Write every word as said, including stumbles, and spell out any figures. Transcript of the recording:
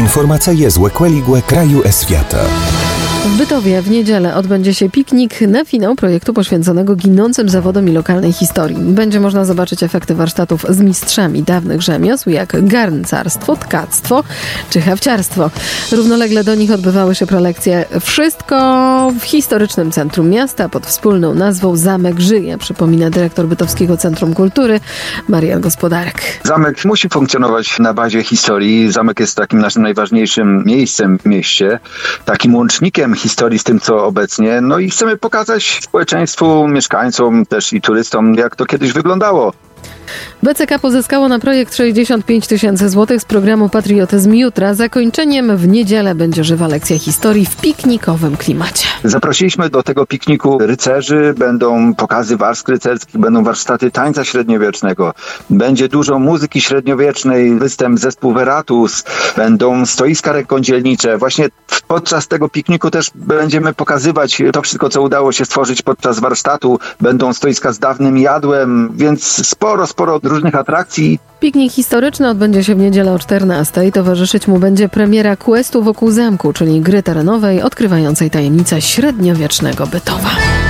Informacje z łekłe kraju e świata. W Bytowie w niedzielę odbędzie się piknik na finał projektu poświęconego ginącym zawodom i lokalnej historii. Będzie można zobaczyć efekty warsztatów z mistrzami dawnych rzemiosł, jak garncarstwo, tkactwo czy hawciarstwo. Równolegle do nich odbywały się prelekcje. Wszystko w historycznym centrum miasta pod wspólną nazwą Zamek Żyje, przypomina dyrektor Bytowskiego Centrum Kultury Marian Gospodarek. Zamek musi funkcjonować na bazie historii. Zamek jest takim naszym najważniejszym miejscem w mieście, takim łącznikiem historii z tym, co obecnie. No i chcemy pokazać społeczeństwu, mieszkańcom też i turystom, jak to kiedyś wyglądało. B C K pozyskało na projekt sześćdziesiąt pięć tysięcy złotych z programu Patriotyzm Jutra. Zakończeniem w niedzielę będzie żywa lekcja historii w piknikowym klimacie. Zaprosiliśmy do tego pikniku rycerzy, będą pokazy warstw rycerskich, będą warsztaty tańca średniowiecznego, będzie dużo muzyki średniowiecznej, występ zespół Veratus, będą stoiska rękodzielnicze. Właśnie podczas tego pikniku też będziemy pokazywać to wszystko, co udało się stworzyć podczas warsztatu. Będą stoiska z dawnym jadłem, więc sporo, sporo różnych atrakcji. Piknik historyczny odbędzie się w niedzielę o czternastej. Towarzyszyć mu będzie premiera questu wokół zamku, czyli gry terenowej odkrywającej tajemnice średniowiecznego Bytowa.